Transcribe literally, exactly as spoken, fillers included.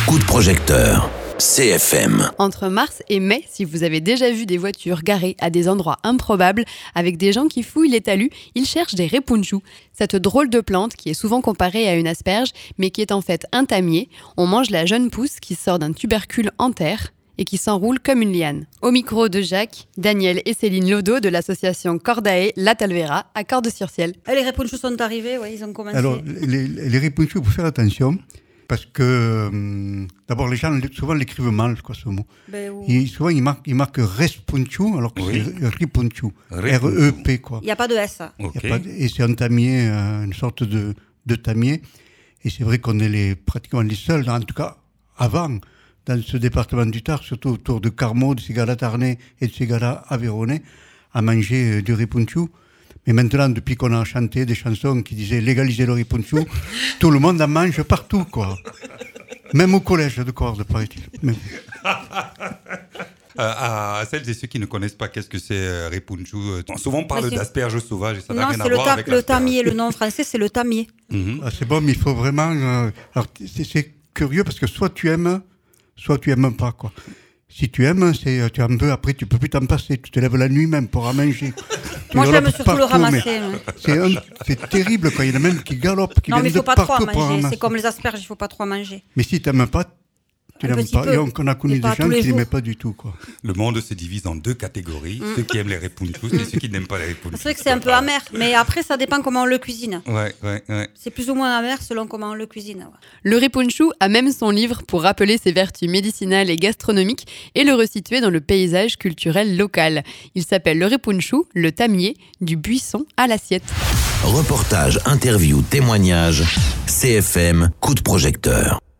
Coup de projecteur. C F M. Entre mars et mai, si vous avez déjà vu des voitures garées à des endroits improbables, avec des gens qui fouillent les talus, ils cherchent des répunchous. Cette drôle de plante qui est souvent comparée à une asperge, mais qui est en fait un tamier. On mange la jeune pousse qui sort d'un tubercule en terre et qui s'enroule comme une liane. Au micro de Jacques, Daniel et Céline Lodo de l'association Cordae La Talvera à Cordes-sur-Ciel. Les répunchous sont arrivés, ouais, ils ont commencé. Alors, les, les répunchous, il faut faire attention. Parce que, euh, d'abord, les gens souvent l'écrivent mal, quoi, ce mot. Ben, ou... Et souvent, ils marquent, ils marquent respunchu, alors que Oui. c'est ripunchu. R E P, quoi. Il n'y a pas de S. Ok. Y a pas de- et c'est un tamier, euh, une sorte de, de tamier. Et c'est vrai qu'on est les, pratiquement les seuls, en tout cas avant, dans ce département du Tarn, surtout autour de Carmaux, de Ségala-Tarnais et de Ségala-Aveyronais, à manger euh, du ripunchu. Mais maintenant, depuis qu'on a chanté des chansons qui disaient « légaliser le ripunchu », tout le monde en mange partout, quoi. Même au collège de Cordes, paraît-il. Même. Euh, à celles et ceux qui ne connaissent pas qu'est-ce que c'est euh, répunchou, euh, souvent on parle Mais c'est- d'asperges sauvages et ça n'a Non, rien c'est à le, voir ta- avec le l'asperge. tamier. Le nom français, c'est le tamier. Mhm. Ah, c'est bon, mais il faut vraiment... euh, alors, c'est, c'est curieux parce que soit tu aimes, soit tu aimes pas, quoi. Si tu aimes, c'est, tu en veux, après tu peux plus t'en passer. Tu te lèves la nuit même pour en manger. Tu Moi, je galopes l'aime surtout le partout, ramasser. mais ouais. C'est, un- c'est terrible, quoi. Il y en a même qui galopent, qui Non, mais viennent il ne faut de pas trop partout en pour en manger. ramasser. C'est comme les asperges, il ne faut pas trop en manger. Mais si tu n'aimes pas, tu Un n'aimes petit pas. peu. Et on, on a connu Mais des pas gens tous les qui n'aimaient jours. pas du tout, quoi. Le monde se divise en deux catégories, ceux qui aiment les répunchous et ceux qui n'aiment pas les répunchous. C'est vrai que c'est un peu amer, mais après, ça dépend comment on le cuisine. Ouais, ouais, ouais. C'est plus ou moins amer selon comment on le cuisine. Ouais. Le ripunchou a même son livre pour rappeler ses vertus médicinales et gastronomiques et le resituer dans le paysage culturel local. Il s'appelle le ripunchou, le tamier, du buisson à l'assiette. Reportage, interview, témoignage. C F M. Coup de projecteur.